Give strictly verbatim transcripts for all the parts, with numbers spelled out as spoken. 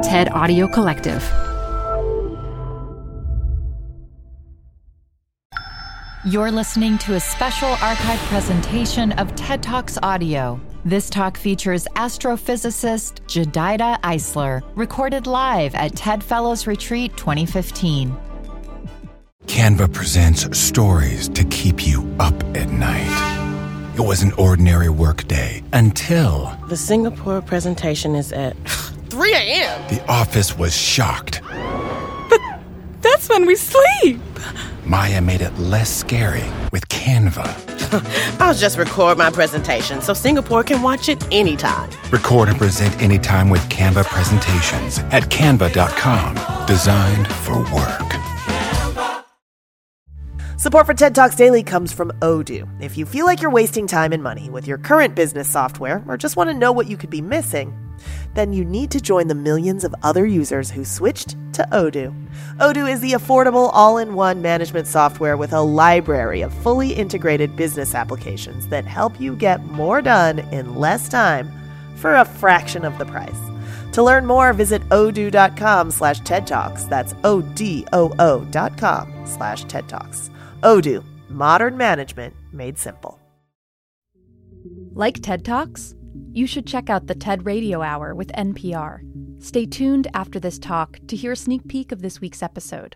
TED Audio Collective. You're listening to a special archive presentation of TED Talks Audio. This talk features astrophysicist Jedidah Eisler, recorded live at TED Fellows Retreat twenty fifteen. Canva presents stories to keep you up at night. It was an ordinary workday until... The Singapore presentation is at three a.m. The office was shocked. But that's when we sleep. Maya made it less scary with Canva. I'll just record my presentation so Singapore can watch it anytime. Record and present anytime with Canva presentations at canva dot com. Designed for work. Support for TED Talks Daily comes from Odoo. If you feel like you're wasting time and money with your current business software or just want to know what you could be missing, then you need to join the millions of other users who switched to Odoo. Odoo is the affordable all-in-one management software with a library of fully integrated business applications that help you get more done in less time for a fraction of the price. To learn more, visit odoo.com slash TED Talks. That's O-D-O-O dot com slash TED Talks. Odoo, modern management made simple. Like TED Talks? You should check out the TED Radio Hour with N P R. Stay tuned after this talk to hear a sneak peek of this week's episode.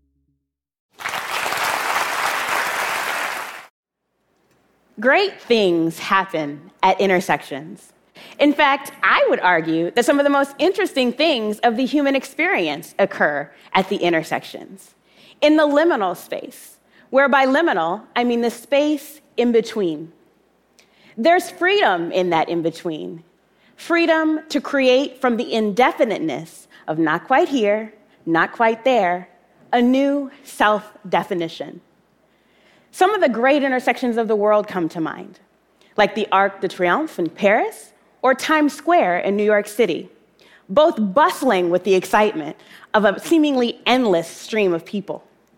Great things happen at intersections. In fact, I would argue that some of the most interesting things of the human experience occur at the intersections, in the liminal space, where by liminal, I mean the space in between. There's freedom in that in-between. Freedom to create from the indefiniteness of not quite here, not quite there, a new self-definition. Some of the great intersections of the world come to mind, like the Arc de Triomphe in Paris or Times Square in New York City, both bustling with the excitement of a seemingly endless stream of people.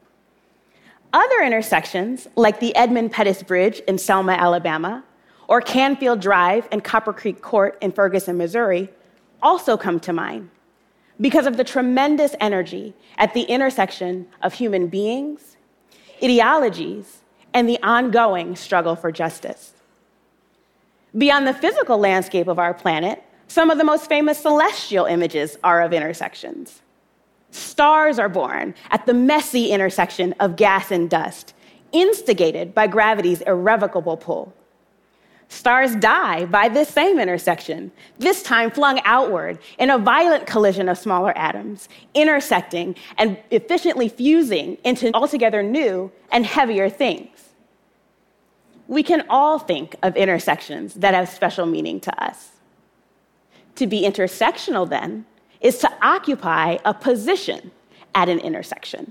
Other intersections, like the Edmund Pettus Bridge in Selma, Alabama, or Canfield Drive and Copper Creek Court in Ferguson, Missouri, also come to mind because of the tremendous energy at the intersection of human beings, ideologies, and the ongoing struggle for justice. Beyond the physical landscape of our planet, some of the most famous celestial images are of intersections. Stars are born at the messy intersection of gas and dust, instigated by gravity's irrevocable pull. Stars die by this same intersection, this time flung outward in a violent collision of smaller atoms, intersecting and efficiently fusing into altogether new and heavier things. We can all think of intersections that have special meaning to us. To be intersectional, then, is to occupy a position at an intersection.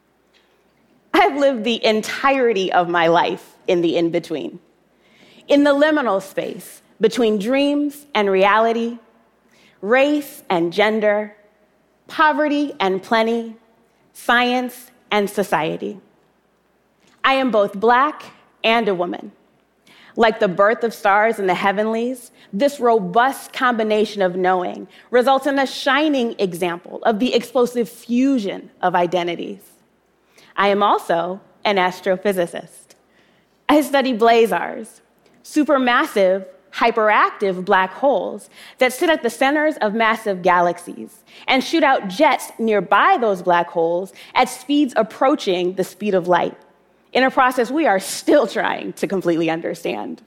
I've lived the entirety of my life in the in-between. In the liminal space between dreams and reality, race and gender, poverty and plenty, science and society. I am both Black and a woman. Like the birth of stars in the heavenlies, this robust combination of knowing results in a shining example of the explosive fusion of identities. I am also an astrophysicist. I study blazars, supermassive, hyperactive black holes that sit at the centers of massive galaxies and shoot out jets nearby those black holes at speeds approaching the speed of light, in a process we are still trying to completely understand.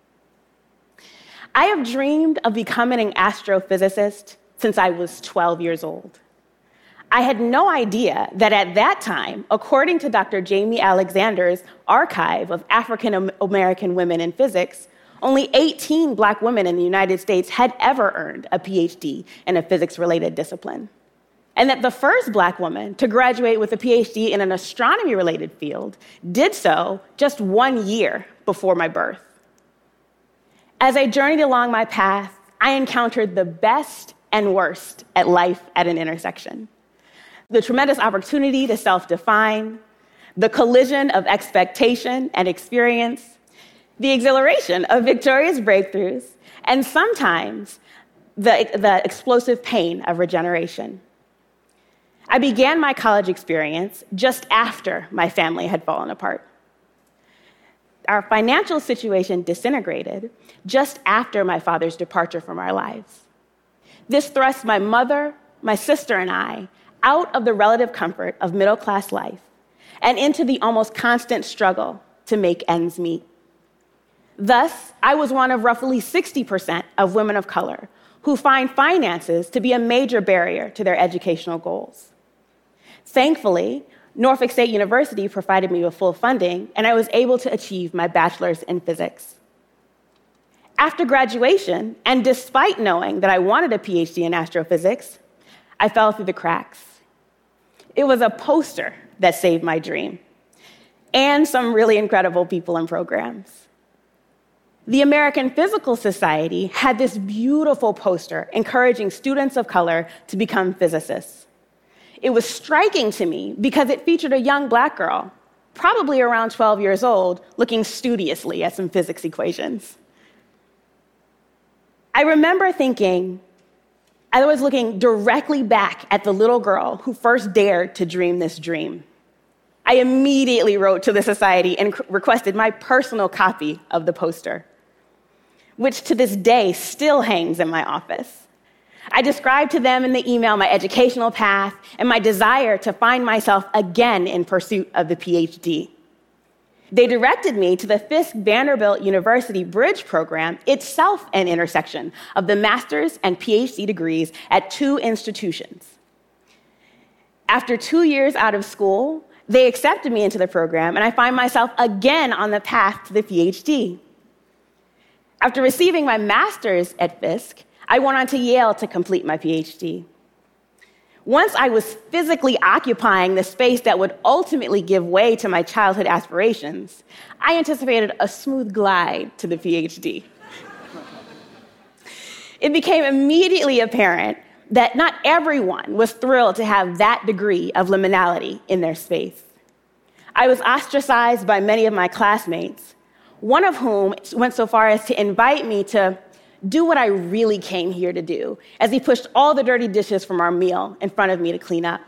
I have dreamed of becoming an astrophysicist since I was twelve years old. I had no idea that at that time, according to Doctor Jamie Alexander's archive of African American women in physics, only eighteen Black women in the United States had ever earned a P H D in a physics-related discipline, and that the first Black woman to graduate with a P H D in an astronomy-related field did so just one year before my birth. As I journeyed along my path, I encountered the best and worst at life at an intersection. The tremendous opportunity to self-define, the collision of expectation and experience, the exhilaration of victorious breakthroughs, and sometimes the, the explosive pain of regeneration. I began my college experience just after my family had fallen apart. Our financial situation disintegrated just after my father's departure from our lives. This thrust my mother, my sister, and I out of the relative comfort of middle-class life and into the almost constant struggle to make ends meet. Thus, I was one of roughly sixty percent of women of color who find finances to be a major barrier to their educational goals. Thankfully, Norfolk State University provided me with full funding, and I was able to achieve my bachelor's in physics. After graduation, and despite knowing that I wanted a P H D in astrophysics, I fell through the cracks. It was a poster that saved my dream, and some really incredible people and programs. The American Physical Society had this beautiful poster encouraging students of color to become physicists. It was striking to me because it featured a young black girl, probably around twelve years old, looking studiously at some physics equations. I remember thinking, I was looking directly back at the little girl who first dared to dream this dream. I immediately wrote to the society and requested my personal copy of the poster, which to this day still hangs in my office. I described to them in the email my educational path and my desire to find myself again in pursuit of the P H D. They directed me to the Fisk Vanderbilt University Bridge Program, itself an intersection of the master's and P H D degrees at two institutions. After two years out of school, they accepted me into the program, and I find myself again on the path to the P H D. After receiving my master's at Fisk, I went on to Yale to complete my P H D. Once I was physically occupying the space that would ultimately give way to my childhood aspirations, I anticipated a smooth glide to the P H D. It became immediately apparent that not everyone was thrilled to have that degree of liminality in their space. I was ostracized by many of my classmates, one of whom went so far as to invite me to do what I really came here to do, as he pushed all the dirty dishes from our meal in front of me to clean up.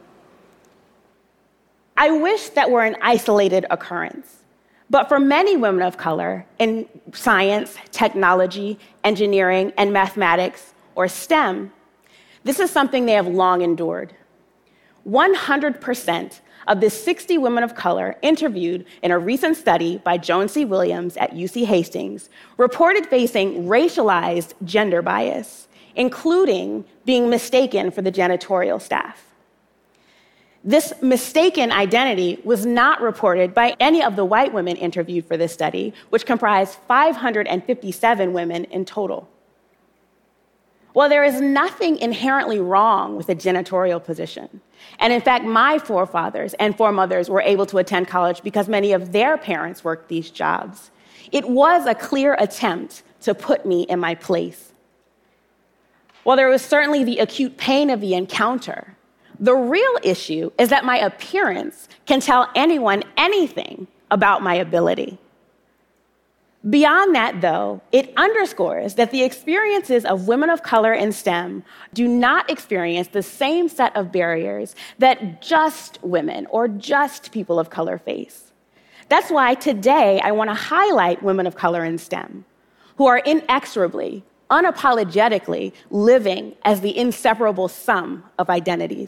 I wish that were an isolated occurrence, but for many women of color in science, technology, engineering, and mathematics, or STEM, this is something they have long endured. one hundred percent of the sixty women of color interviewed in a recent study by Joan C. Williams at U C Hastings reported facing racialized gender bias, including being mistaken for the janitorial staff. This mistaken identity was not reported by any of the white women interviewed for this study, which comprised five hundred fifty-seven women in total. Well, there is nothing inherently wrong with a janitorial position. And in fact, my forefathers and foremothers were able to attend college because many of their parents worked these jobs. It was a clear attempt to put me in my place. While there was certainly the acute pain of the encounter, the real issue is that my appearance can tell anyone anything about my ability. Beyond that, though, it underscores that the experiences of women of color in STEM do not experience the same set of barriers that just women or just people of color face. That's why today I want to highlight women of color in STEM, who are inexorably, unapologetically living as the inseparable sum of identities.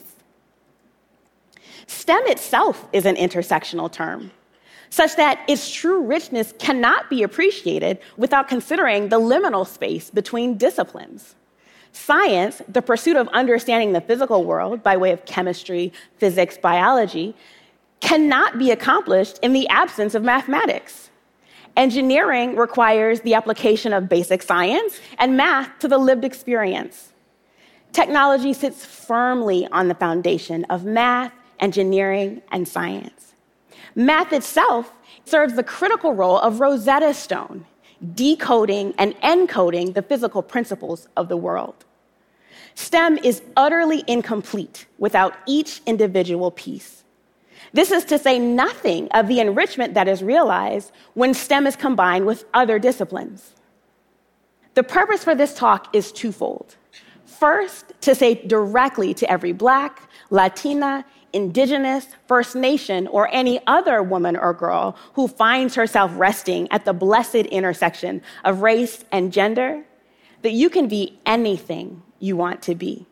STEM itself is an intersectional term, such that its true richness cannot be appreciated without considering the liminal space between disciplines. Science, the pursuit of understanding the physical world by way of chemistry, physics, biology, cannot be accomplished in the absence of mathematics. Engineering requires the application of basic science and math to the lived experience. Technology sits firmly on the foundation of math, engineering, and science. Math itself serves the critical role of Rosetta Stone, decoding and encoding the physical principles of the world. STEM is utterly incomplete without each individual piece. This is to say nothing of the enrichment that is realized when STEM is combined with other disciplines. The purpose for this talk is twofold. First, to say directly to every Black, Latina, Indigenous, First Nation, or any other woman or girl who finds herself resting at the blessed intersection of race and gender, that you can be anything you want to be.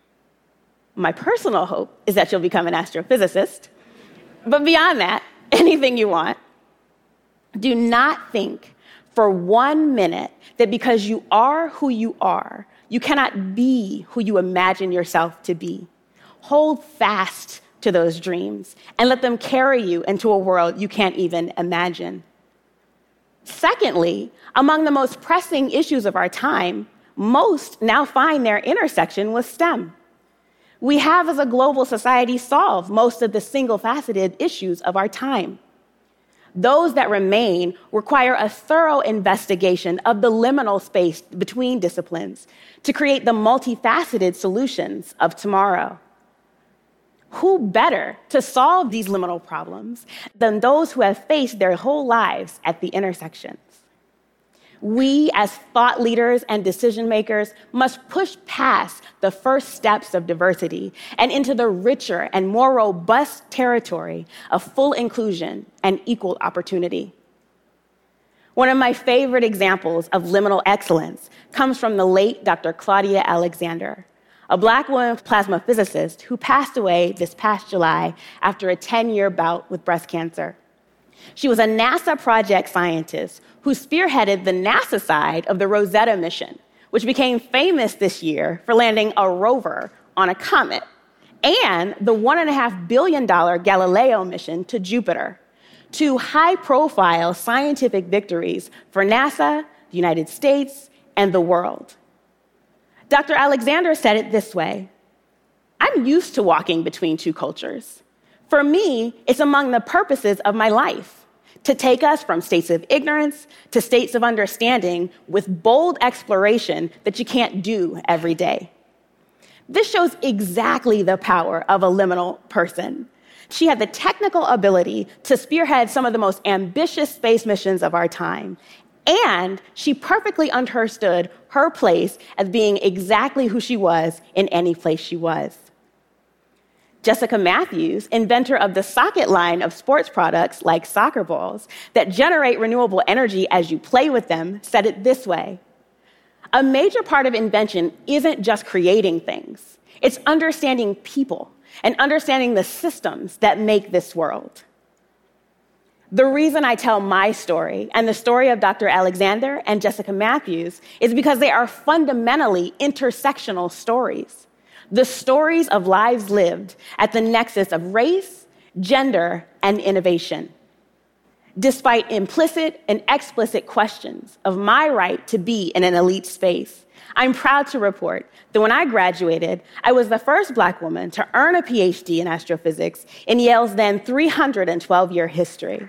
My personal hope is that you'll become an astrophysicist. But beyond that, anything you want. Do not think for one minute that because you are who you are, you cannot be who you imagine yourself to be. Hold fast to those dreams and let them carry you into a world you can't even imagine. Secondly, among the most pressing issues of our time, most now find their intersection with STEM. We have, as a global society, solved most of the single-faceted issues of our time. Those that remain require a thorough investigation of the liminal space between disciplines to create the multifaceted solutions of tomorrow. Who better to solve these liminal problems than those who have faced their whole lives at the intersections? We, as thought leaders and decision makers, must push past the first steps of diversity and into the richer and more robust territory of full inclusion and equal opportunity. One of my favorite examples of liminal excellence comes from the late Doctor Claudia Alexander, a Black woman plasma physicist who passed away this past July after a ten-year bout with breast cancer. She was a NASA project scientist who spearheaded the NASA side of the Rosetta mission, which became famous this year for landing a rover on a comet, and the one point five billion dollars Galileo mission to Jupiter, two high-profile scientific victories for NASA, the United States, and the world. Doctor Alexander said it this way: I'm used to walking between two cultures. For me, it's among the purposes of my life to take us from states of ignorance to states of understanding with bold exploration that you can't do every day. This shows exactly the power of a liminal person. She had the technical ability to spearhead some of the most ambitious space missions of our time, and she perfectly understood her place as being exactly who she was in any place she was. Jessica Matthews, inventor of the Socket line of sports products like soccer balls that generate renewable energy as you play with them, said it this way: a major part of invention isn't just creating things. It's understanding people and understanding the systems that make this world. The reason I tell my story and the story of Doctor Alexander and Jessica Matthews is because they are fundamentally intersectional stories. The stories of lives lived at the nexus of race, gender, and innovation. Despite implicit and explicit questions of my right to be in an elite space, I'm proud to report that when I graduated, I was the first Black woman to earn a P H D in astrophysics in Yale's then three hundred twelve year history.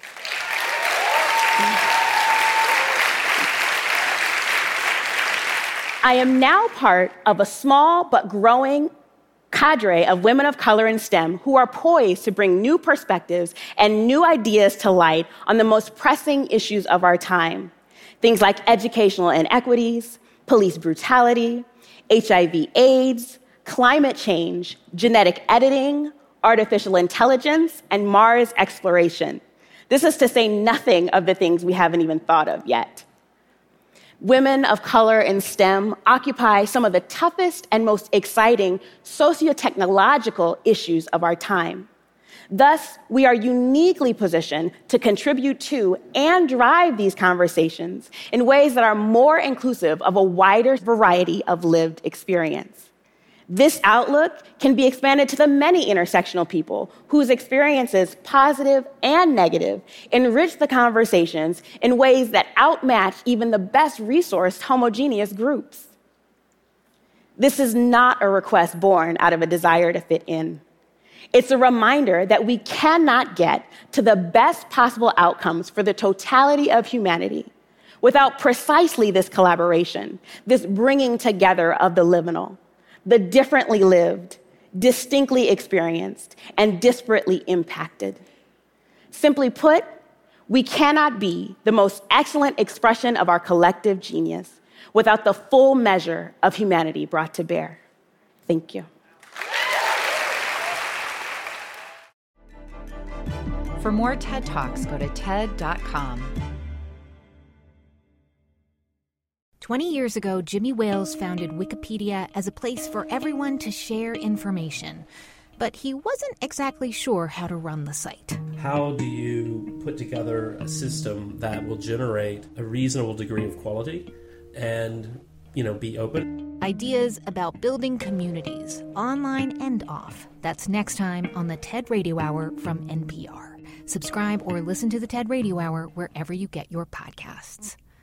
I am now part of a small but growing cadre of women of color in STEM who are poised to bring new perspectives and new ideas to light on the most pressing issues of our time. Things like educational inequities, police brutality, H I V AIDS, climate change, genetic editing, artificial intelligence, and Mars exploration. This is to say nothing of the things we haven't even thought of yet. Women of color in STEM occupy some of the toughest and most exciting socio-technological issues of our time. Thus, we are uniquely positioned to contribute to and drive these conversations in ways that are more inclusive of a wider variety of lived experience. This outlook can be expanded to the many intersectional people whose experiences, positive and negative, enrich the conversations in ways that outmatch even the best resourced homogeneous groups. This is not a request born out of a desire to fit in. It's a reminder that we cannot get to the best possible outcomes for the totality of humanity without precisely this collaboration, this bringing together of the liminal, the differently lived, distinctly experienced, and disparately impacted. Simply put, we cannot be the most excellent expression of our collective genius without the full measure of humanity brought to bear. Thank you. For more TED Talks, go to TED dot com. Twenty years ago, Jimmy Wales founded Wikipedia as a place for everyone to share information. But he wasn't exactly sure how to run the site. How do you put together a system that will generate a reasonable degree of quality and, you know, be open? Ideas about building communities, online and off. That's next time on the TED Radio Hour from N P R. Subscribe or listen to the TED Radio Hour wherever you get your podcasts.